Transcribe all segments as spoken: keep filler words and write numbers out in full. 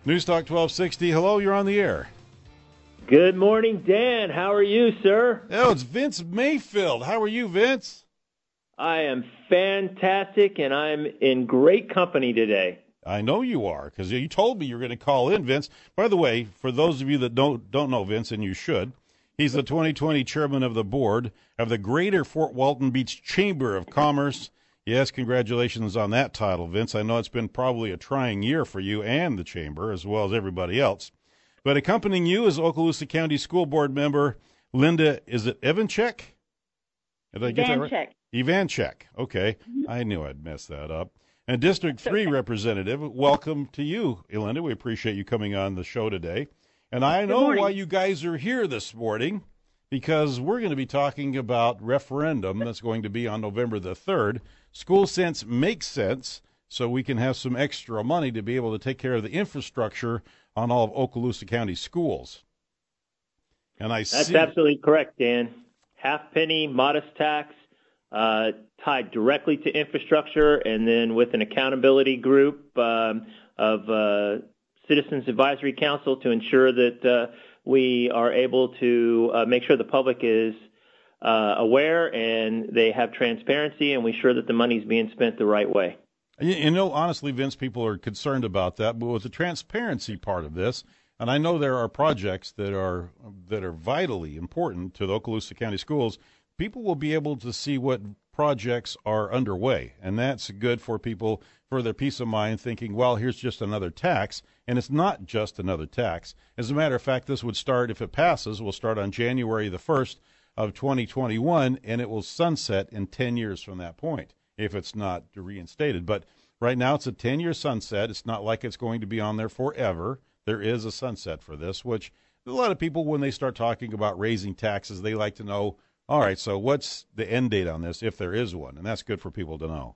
Newstalk twelve sixty. Hello, you're on the air. Good morning, Dan. How are you, sir? Oh, it's Vince Mayfield. How are you, Vince? I am fantastic, and I'm in great company today. I know you are, because you told me you were going to call in, Vince. By the way, for those of you that don't don't know Vince, and you should, he's the twenty twenty chairman of the board of the Greater Fort Walton Beach Chamber of Commerce. Yes, congratulations on that title, Vince. I know it's been probably a trying year for you and the chamber, as well as everybody else. But accompanying you is Okaloosa County School Board member Linda, is it Ivanchek? Did I get that right? Ivanchek. Okay. Mm-hmm. I knew I'd mess that up. And District three representative, welcome to you, Linda. We appreciate you coming on the show today. And I know why you guys are here this morning, because we're going to be talking about referendum that's going to be on November the third. School Sense makes sense, so we can have some extra money to be able to take care of the infrastructure on all of Okaloosa County schools. And I That's see... absolutely correct, Dan. Half penny, modest tax, uh, tied directly to infrastructure, and then with an accountability group um, of uh, Citizens Advisory Council to ensure that uh, we are able to uh, make sure the public is uh, aware and they have transparency, and we ensure that the money is being spent the right way. You, you know, honestly, Vince, people are concerned about that, but with the transparency part of this, and I know there are projects that are that are vitally important to the Okaloosa County schools, people will be able to see what projects are underway, and that's good for people for their peace of mind, thinking, well, here's just another tax, and it's not just another tax. As a matter of fact, this would start, if it passes, will start on January the first of twenty twenty-one, and it will sunset in ten years from that point, if it's not reinstated. But right now it's a ten-year sunset. It's not like it's going to be on there forever. There is a sunset for this, which a lot of people, when they start talking about raising taxes, they like to know, all right, so what's the end date on this, if there is one? And that's good for people to know.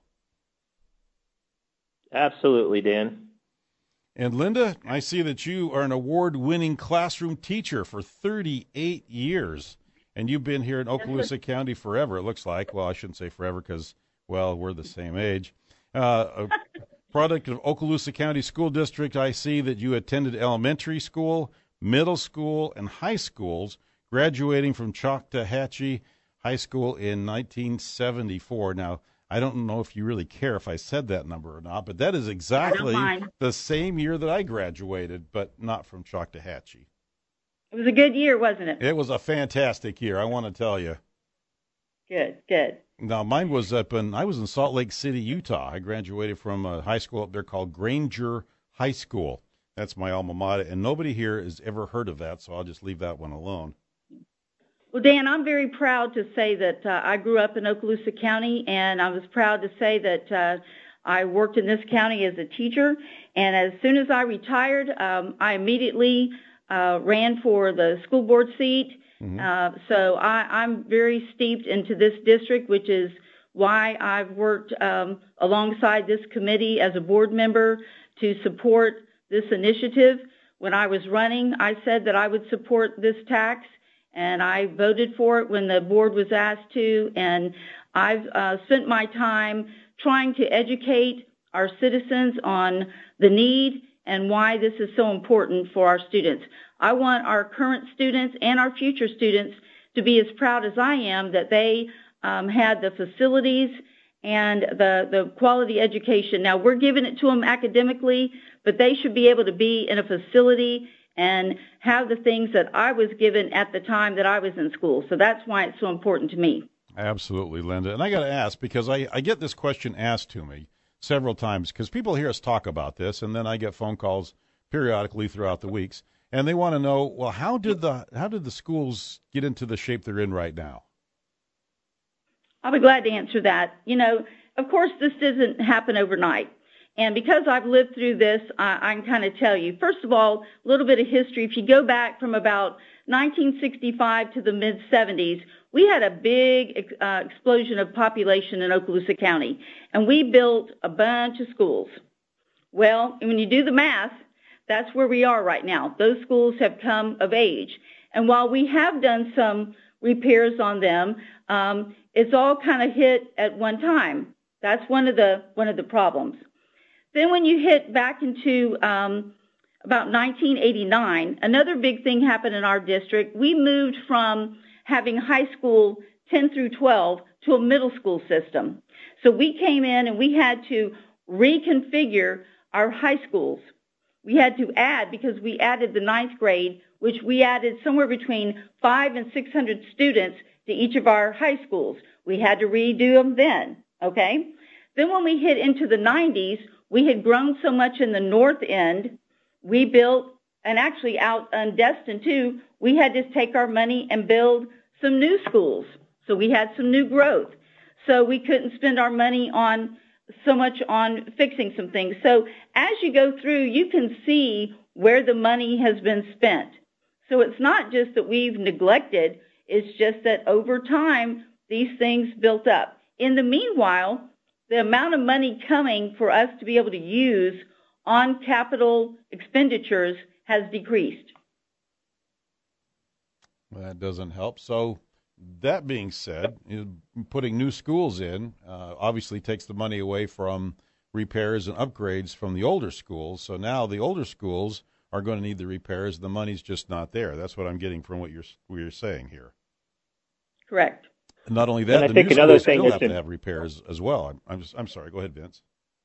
Absolutely, Dan. And Linda, I see that you are an award-winning classroom teacher for thirty-eight years, and you've been here in Okaloosa County forever, it looks like. Well, I shouldn't say forever because, well, we're the same age. Uh, a product of Okaloosa County School District, I see that you attended elementary school, middle school, and high schools, graduating from Choctawhatchee High School in nineteen seventy-four. Now, I don't know if you really care if I said that number or not, but that is exactly the same year that I graduated, but not from Choctawhatchee. It was a good year, wasn't it? It was a fantastic year, I want to tell you. Good, good. Now, mine was up in, I was in Salt Lake City, Utah. I graduated from a high school up there called Granger High School. That's my alma mater, and nobody here has ever heard of that, so I'll just leave that one alone. Well, Dan, I'm very proud to say that uh, I grew up in Okaloosa County, and I was proud to say that uh, I worked in this county as a teacher. And as soon as I retired, um, I immediately uh, ran for the school board seat. Mm-hmm. Uh, so I, I'm very steeped into this district, which is why I've worked um, alongside this committee as a board member to support this initiative. When I was running, I said that I would support this tax, and I voted for it when the board was asked to, and I've uh, spent my time trying to educate our citizens on the need and why this is so important for our students. I want our current students and our future students to be as proud as I am that they um, had the facilities and the, the quality education. Now, we're giving it to them academically, but they should be able to be in a facility and have the things that I was given at the time that I was in school. So that's why it's so important to me. Absolutely, Linda. And I got to ask, because I, I get this question asked to me several times, because people hear us talk about this, and then I get phone calls periodically throughout the weeks, and they want to know, well, how did the how did the schools get into the shape they're in right now? I'll be glad to answer that. You know, of course, this doesn't happen overnight. And because I've lived through this, I, I can kind of tell you. First of all, a little bit of history. If you go back from about nineteen sixty-five to the mid seventies, we had a big uh, explosion of population in Okaloosa County, and we built a bunch of schools. Well, when you do the math, that's where we are right now. Those schools have come of age. And while we have done some repairs on them, um, it's all kind of hit at one time. That's one of the one of the problems. Then when you hit back into um, about nineteen eighty-nine, another big thing happened in our district. We moved from having high school ten through twelve to a middle school system. So we came in and we had to reconfigure our high schools. We had to add, because we added the ninth grade, which we added somewhere between five and six hundred students to each of our high schools. We had to redo them then, okay? Then when we hit into the nineties, we had grown so much in the north end, we built, and actually out on Destin too, we had to take our money and build some new schools. So we had some new growth. So we couldn't spend our money on so much on fixing some things. So as you go through, you can see where the money has been spent. So it's not just that we've neglected, it's just that over time, these things built up. In the meanwhile, the amount of money coming for us to be able to use on capital expenditures has decreased. Well, that doesn't help. So that being said, putting new schools in uh, obviously takes the money away from repairs and upgrades from the older schools. So now the older schools are going to need the repairs. The money's just not there. That's what I'm getting from what you're what you're saying here. Correct. And not only that, and the I think new another schools thing still have in, to have repairs as well. I'm, I'm just I'm sorry. Go ahead, Vince.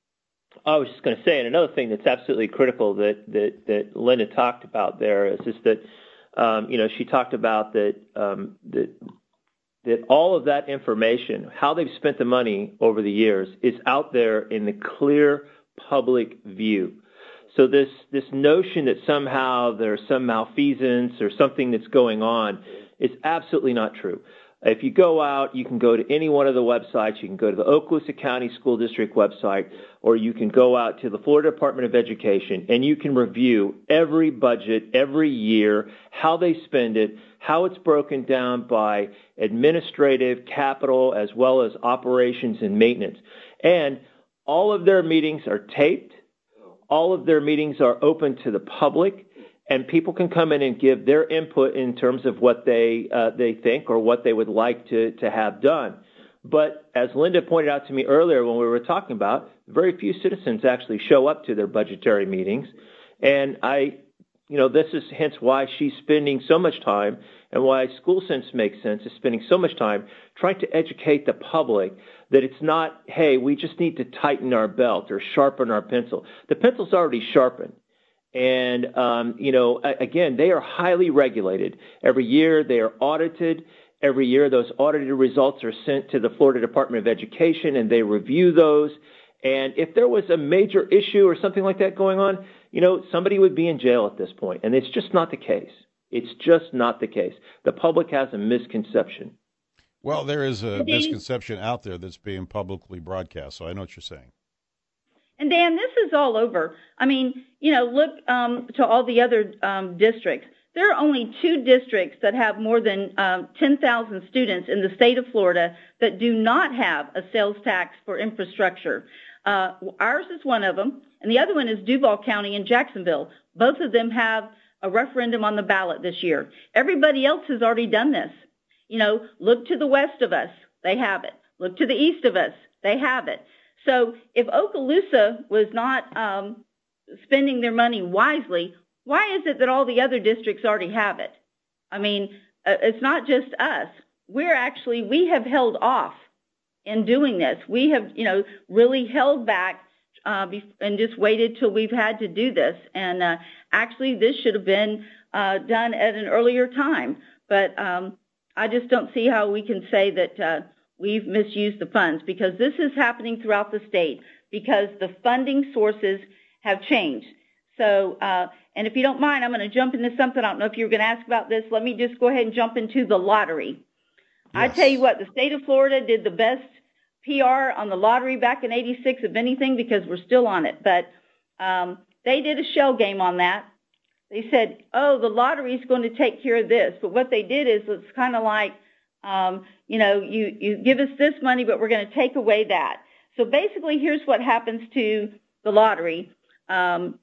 I was just going to say, and another thing that's absolutely critical that that, that Linda talked about there is just that um, you know she talked about that um, that. that all of that information, how they've spent the money over the years, is out there in the clear public view. So this this notion that somehow there's some malfeasance or something that's going on is absolutely not true. If you go out, you can go to any one of the websites. You can go to the Okaloosa County School District website, or you can go out to the Florida Department of Education, and you can review every budget, every year, how they spend it, how it's broken down by administrative, capital, as well as operations and maintenance. And all of their meetings are taped. All of their meetings are open to the public. And people can come in and give their input in terms of what they uh, they think or what they would like to, to have done. But as Linda pointed out to me earlier when we were talking about, very few citizens actually show up to their budgetary meetings. And I, you know, this is hence why she's spending so much time and why School Sense makes sense, is spending so much time trying to educate the public that it's not, hey, we just need to tighten our belt or sharpen our pencil. The pencil's already sharpened. And, um, you know, again, they are highly regulated. Every year they are audited. Every year those audited results are sent to the Florida Department of Education, and they review those. And if there was a major issue or something like that going on, you know, somebody would be in jail at this point. And it's just not the case. It's just not the case. The public has a misconception. Well, there is a misconception out there that's being publicly broadcast, so I know what you're saying. And Dan, this is all over. I mean, you know, look um, to all the other um, districts. There are only two districts that have more than um, ten thousand students in the state of Florida that do not have a sales tax for infrastructure. Uh, ours is one of them, and the other one is Duval County in Jacksonville. Both of them have a referendum on the ballot this year. Everybody else has already done this. You know, look to the west of us. They have it. Look to the east of us. They have it. So if Okaloosa was not um, spending their money wisely, why is it that all the other districts already have it? I mean, uh, it's not just us. We're actually, we have held off in doing this. We have, you know, really held back uh, and just waited till we've had to do this. And uh, actually, this should have been uh, done at an earlier time. But um, I just don't see how we can say that uh, we've misused the funds, because this is happening throughout the state because the funding sources have changed. So, uh, and if you don't mind, I'm going to jump into something. I don't know if you were going to ask about this. Let me just go ahead and jump into the lottery. Yes. I tell you what, the state of Florida did the best P R on the lottery back in eighty-six, if anything, because we're still on it. But um, they did a shell game on that. They said, oh, the lottery is going to take care of this. But what they did is it's kind of like, um, you know, you, you give us this money, but we're going to take away that. So basically, here's what happens to the lottery. Um,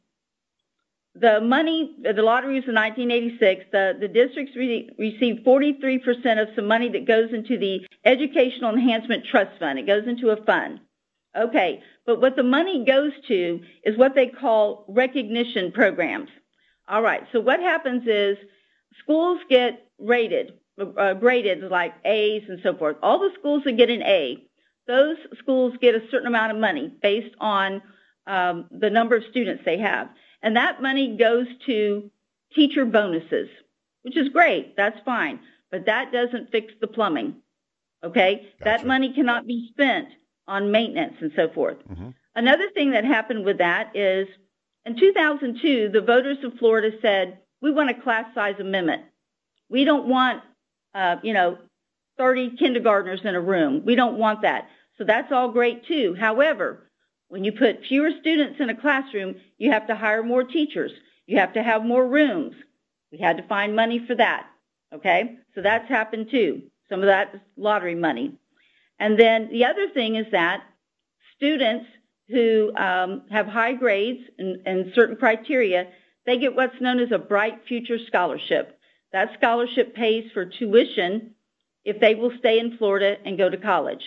the money, the lottery was in nineteen eighty-six. The, the districts re- received forty-three percent of some money that goes into the Educational Enhancement Trust Fund. It goes into a fund. Okay, but what the money goes to is what they call recognition programs. All right. So what happens is schools get rated, uh, graded like A's and so forth. All the schools that get an A, those schools get a certain amount of money based on um, the number of students they have. And that money goes to teacher bonuses, which is great. That's fine. But that doesn't fix the plumbing. Okay? Gotcha. That money cannot be spent on maintenance and so forth. Mm-hmm. Another thing that happened with that is in two thousand two, the voters of Florida said, we want a class size amendment. We don't want, uh, you know, thirty kindergartners in a room. We don't want that. So that's all great too. However, when you put fewer students in a classroom, you have to hire more teachers. You have to have more rooms. We had to find money for that. Okay? So that's happened too. Some of that is lottery money. And then the other thing is that students who um, have high grades and, and certain criteria, they get what's known as a Bright Future Scholarship. That scholarship pays for tuition if they will stay in Florida and go to college.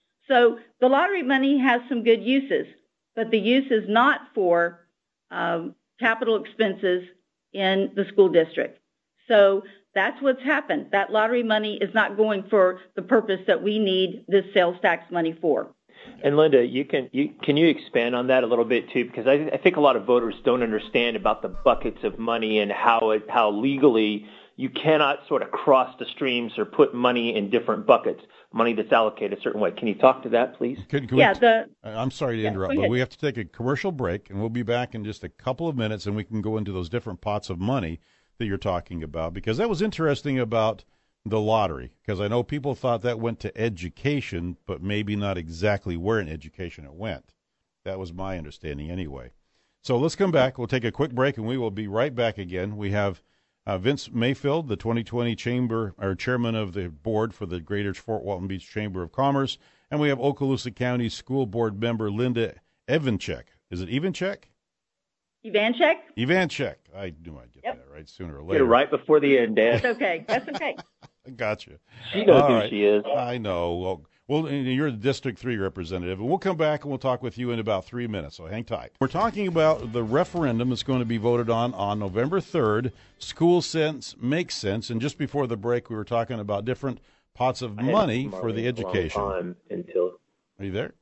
So the lottery money has some good uses, but the use is not for um, capital expenses in the school district. So that's what's happened. That lottery money is not going for the purpose that we need this sales tax money for. And Linda, you can you can you expand on that a little bit too, because I, I think a lot of voters don't understand about the buckets of money and how it how legally you cannot sort of cross the streams or put money in different buckets, money that's allocated a certain way. Can you talk to that, please? Can, can yeah, we, the, I'm sorry to interrupt, yeah, but we have to take a commercial break, and we'll be back in just a couple of minutes, and we can go into those different pots of money that you're talking about, because that was interesting about the lottery, because I know people thought that went to education, but maybe not exactly where in education it went. That was my understanding anyway. So let's come back. We'll take a quick break, and we will be right back again. We have uh, Vince Mayfield, the twenty twenty chamber or chairman of the board for the Greater Fort Walton Beach Chamber of Commerce, and we have Okaloosa County School Board member Linda Evanchik. Is it Evanchik? Evanchik? Evanchik. I knew I'd get yep. that right sooner or later. Get it right before the end, Dan. That's okay. That's okay. I got you. She knows All who right. she is. I know. Well, well, you're the District three representative, and we'll come back and we'll talk with you in about three minutes, so hang tight. We're talking about the referendum that's going to be voted on on November third. School sense makes sense, and just before the break, we were talking about different pots of money for the education. Time until... Are you there?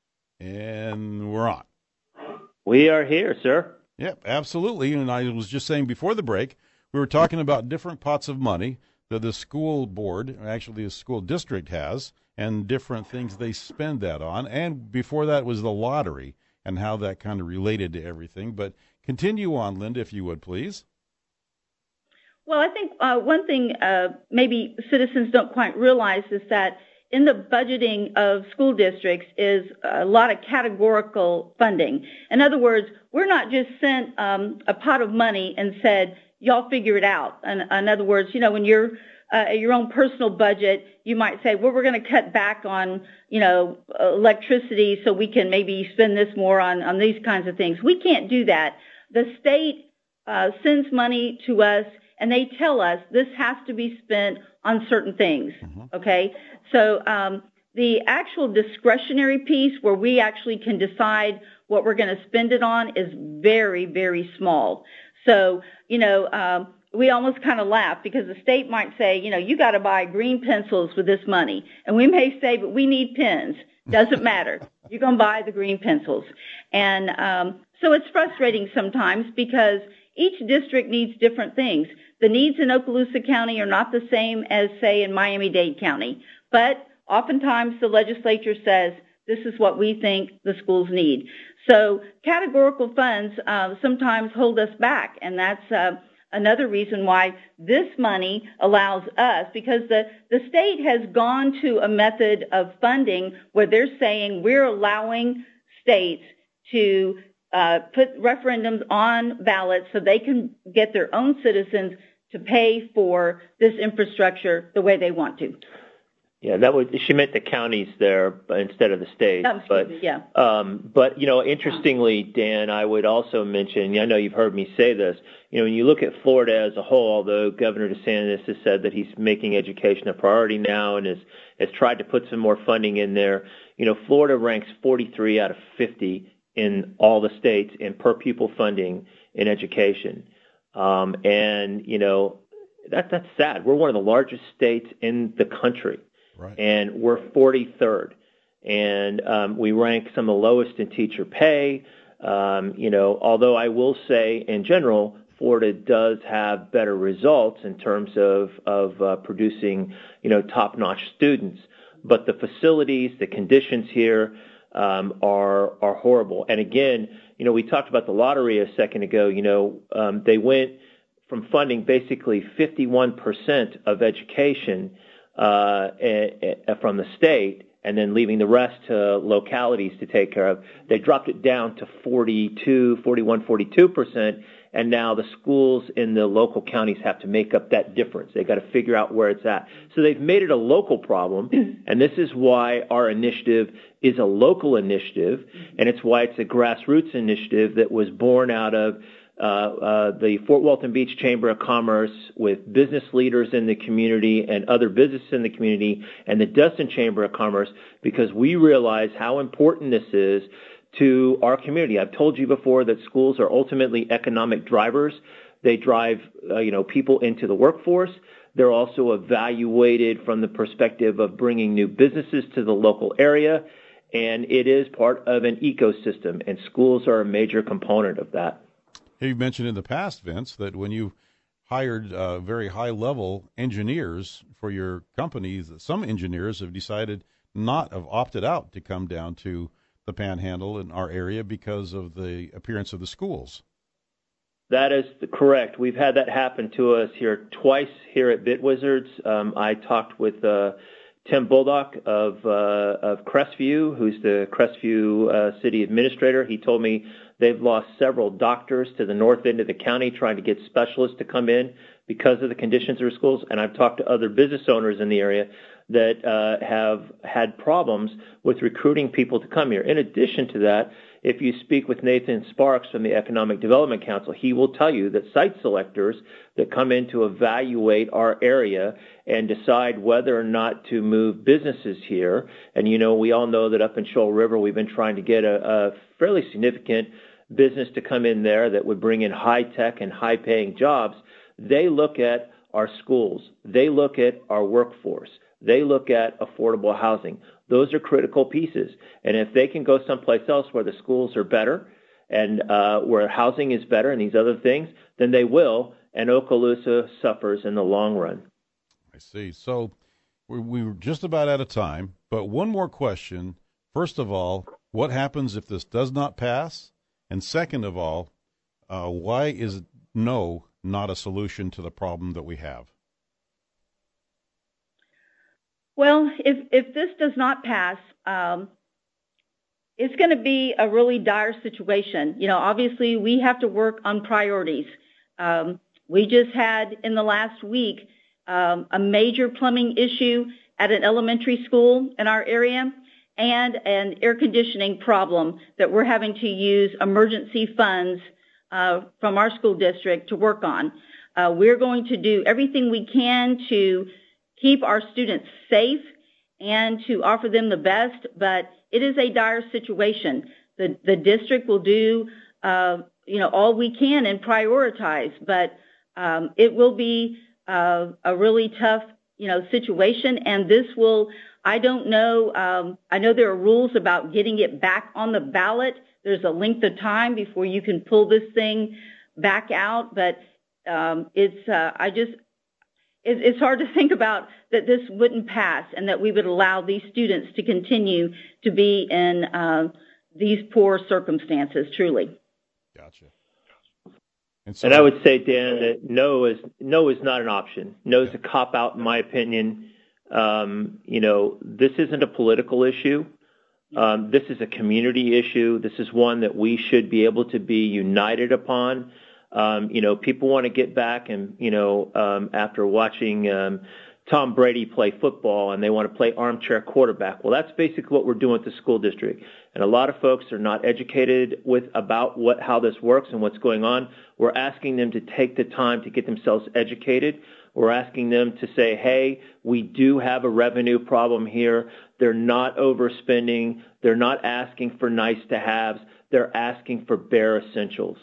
And we're on. We are here, sir. Yep, absolutely. And I was just saying before the break, we were talking about different pots of money that the school board, actually the school district has, and different things they spend that on. And before that was the lottery and how that kind of related to everything. But continue on, Linda, if you would, please. Well, I think uh, one thing uh, maybe citizens don't quite realize is that in the budgeting of school districts is a lot of categorical funding. In other words, we're not just sent um, a pot of money and said, y'all figure it out. In, in other words, you know, when you're uh, at your own personal budget, you might say, well, we're going to cut back on, you know, electricity so we can maybe spend this more on, on these kinds of things. We can't do that. The state uh, sends money to us, and they tell us this has to be spent on certain things, mm-hmm. okay? So um, the actual discretionary piece where we actually can decide what we're going to spend it on is very, very small. So, you know, um, we almost kind of laugh because the state might say, you know, you got to buy green pencils with this money. And we may say, but we need pens. Doesn't matter. You're going to buy the green pencils. And um, so it's frustrating sometimes because each district needs different things. The needs in Okaloosa County are not the same as, say, in Miami-Dade County. But oftentimes the legislature says, this is what we think the schools need. So categorical funds uh, sometimes hold us back, and that's uh, another reason why this money allows us, because the, the state has gone to a method of funding where they're saying we're allowing states to uh, put referendums on ballots so they can get their own citizens to pay for this infrastructure the way they want to. Yeah, that would, she meant the counties there instead of the states. Oh, but me, yeah. Um, but you know, interestingly, Dan, I would also mention. I know you've heard me say this. You know, when you look at Florida as a whole, although Governor DeSantis has said that he's making education a priority now and has has tried to put some more funding in there. You know, Florida ranks forty-three out of fifty in all the states in per pupil funding in education. Um, and, you know, that, that's sad. We're one of the largest states in the country, right. and we're forty-third. And um, we rank some of the lowest in teacher pay. Um, you know, although I will say in general, Florida does have better results in terms of, of uh, producing, you know, top-notch students. But the facilities, the conditions here um, are are horrible. And again, you know, we talked about the lottery a second ago. You know, um, they went from funding basically fifty-one percent of education uh, a, a, from the state, and then leaving the rest to localities to take care of. They dropped it down to forty-two, forty-one, forty-two percent, and now the schools in the local counties have to make up that difference. They've got to figure out where it's at. So they've made it a local problem, and this is why our initiative is a local initiative, and it's why it's a grassroots initiative that was born out of Uh, uh, the Fort Walton Beach Chamber of Commerce with business leaders in the community and other businesses in the community, and the Destin Chamber of Commerce, because we realize how important this is to our community. I've told you before that schools are ultimately economic drivers. They drive, uh, you know, people into the workforce. They're also evaluated from the perspective of bringing new businesses to the local area, and it is part of an ecosystem, and schools are a major component of that. You've mentioned in the past, Vince, that when you hired uh, very high-level engineers for your companies, that some engineers have decided not have opted out to come down to the Panhandle in our area because of the appearance of the schools. That is correct. We've had that happen to us here twice here at BitWizards. Um, I talked with uh, Tim Bullock of uh, of Crestview, who's the Crestview uh, city administrator. He told me they've lost several doctors to the north end of the county trying to get specialists to come in because of the conditions of their schools. And I've talked to other business owners in the area that uh, have had problems with recruiting people to come here. In addition to that, if you speak with Nathan Sparks from the Economic Development Council, he will tell you that site selectors that come in to evaluate our area and decide whether or not to move businesses here. And, you know, we all know that up in Shoal River, we've been trying to get a, a fairly significant business to come in there that would bring in high-tech and high-paying jobs. They look at our schools. They look at our workforce. They look at affordable housing. Those are critical pieces. And if they can go someplace else where the schools are better and uh, where housing is better and these other things, then they will, and Okaloosa suffers in the long run. I see. So we we were just about out of time, but one more question. First of all, what happens if this does not pass? And second of all, uh, why is no not a solution to the problem that we have? Well, if, if this does not pass, um, it's going to be a really dire situation. You know, obviously we have to work on priorities. Um, we just had in the last week um, a major plumbing issue at an elementary school in our area and an air conditioning problem that we're having to use emergency funds uh, from our school district to work on. Uh, we're going to do everything we can to keep our students safe and to offer them the best, but it is a dire situation. The, the district will do, uh, you know, all we can and prioritize, but um, it will be uh, a really tough, you know, situation, and this will, I don't know, um, I know there are rules about getting it back on the ballot. There's a length of time before you can pull this thing back out, but um, it's, uh, I just, it's hard to think about that this wouldn't pass and that we would allow these students to continue to be in uh, these poor circumstances, truly. Gotcha. And, so, and I would say, Dan, that no is no is not an option. No is yeah. a cop-out, in my opinion. Um, you know, this isn't a political issue. Um, this is a community issue. This is one that we should be able to be united upon. Um, you know, people want to get back and, you know, um, after watching um, Tom Brady play football and they want to play armchair quarterback. Well, that's basically what we're doing at the school district. And a lot of folks are not educated with about what how this works and what's going on. We're asking them to take the time to get themselves educated. We're asking them to say, hey, we do have a revenue problem here. They're not overspending. They're not asking for nice to haves. They're asking for bare essentials.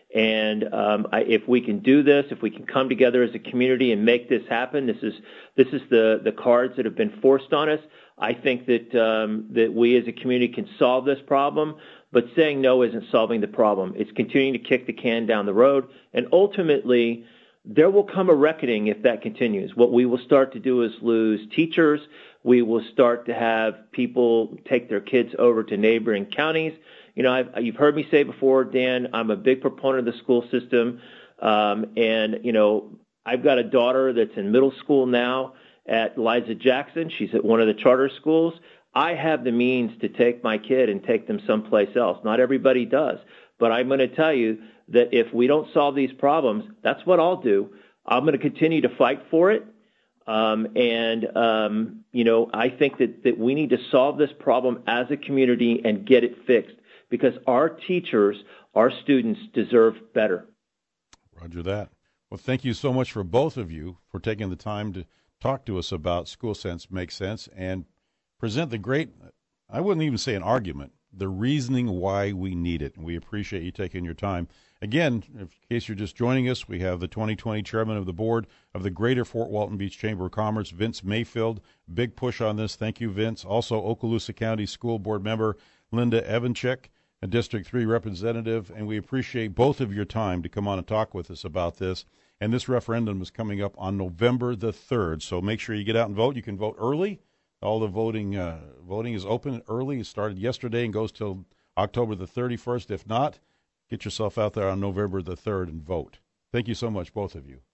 And um, I, if we can do this, if we can come together as a community and make this happen, this is this is the the cards that have been forced on us. I think that um, that we as a community can solve this problem. But saying no isn't solving the problem. It's continuing to kick the can down the road, and ultimately, there will come a reckoning if that continues. What we will start to do is lose teachers. We will start to have people take their kids over to neighboring counties. You know, I've, you've heard me say before, Dan, I'm a big proponent of the school system. Um, and, you know, I've got a daughter that's in middle school now at Liza Jackson. She's at one of the charter schools. I have the means to take my kid and take them someplace else. Not everybody does. But I'm going to tell you that if we don't solve these problems, that's what I'll do. I'm going to continue to fight for it. Um, and, um, you know, I think that, that we need to solve this problem as a community and get it fixed because our teachers, our students deserve better. Roger that. Well, thank you so much for both of you for taking the time to talk to us about School Sense Makes Sense and present the great, I wouldn't even say an argument, the reasoning why we need it. And we appreciate you taking your time. Again, in case you're just joining us, we have the twenty twenty chairman of the board of the Greater Fort Walton Beach Chamber of Commerce, Vince Mayfield. Big push on this. Thank you, Vince. Also, Okaloosa County School Board member Linda Evanchik, a District three representative. And we appreciate both of your time to come on and talk with us about this. And this referendum is coming up on November the third. So make sure you get out and vote. You can vote early. All the voting uh, voting is open early. It started yesterday and goes till October the thirty-first. If not, get yourself out there on November the third and vote. Thank you so much, both of you.